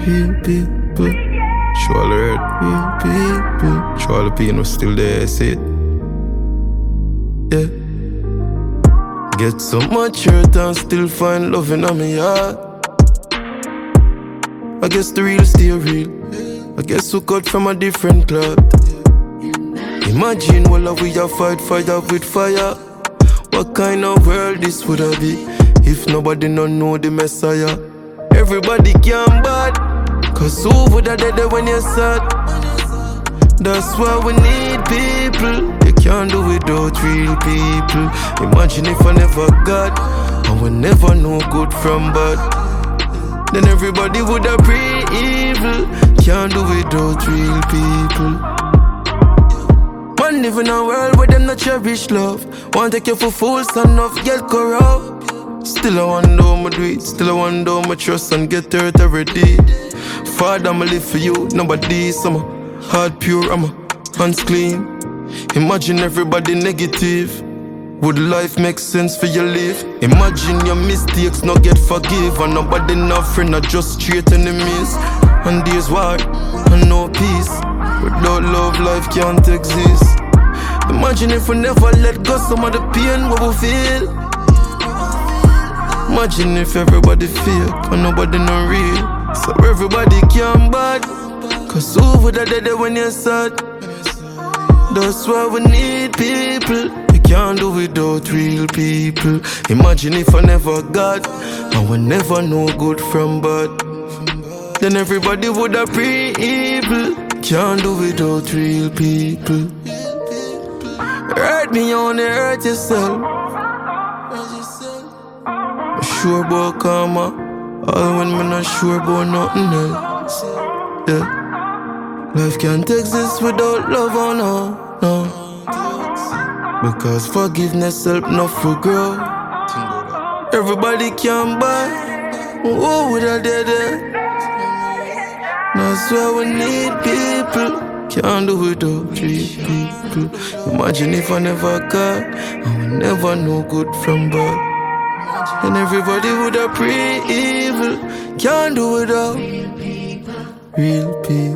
real people. Show all the hurt, Real people. show all the pain was still there, I see it. Yeah. Get so much hurt and still find love in my heart. I guess the real stay real. I guess we cut from a different cloth. Imagine what we have fight fire with fire. What kind of world this would have be if nobody don't know the Messiah? Everybody can bad, cause who would have dead when you're sad? That's why we need people. You can't do without real people. Imagine if I never got, I would never know good from bad. Then everybody would have pray evil. Can't do without real people. Man live in a world where them not cherish love. Want take you for fools and enough get corrupt. Still I wonder how me do it. Still I wonder how me trust and get hurt every day. Father, I'ma live for you, nobody. So I'm heart pure, I'm hands clean. Imagine everybody negative. Would life make sense for your life? Imagine your mistakes not get forgive. And nobody no friend, not just straight enemies. And there's war and no peace. Without love, life can't exist. Imagine if we never let go some of the pain we will feel. Imagine if everybody fake and nobody no real. So everybody can bad, cause who would have dead when you're sad? That's why we need people. We can't do without real people. Imagine if I never got, I would never know good from bad. Then everybody would have pray evil. Can't do without real people. Hurt me, you only hurt yourself. I'm sure about karma, all when I'm not sure about nothing else. Yeah. Life can't exist without love, oh no, no. Because forgiveness help enough to grow. Everybody can buy. Who would I did it? That's why we need people. Can't do without real people. Imagine if I never got, I would never know good from bad. And everybody would have pray evil. Can't do without real people.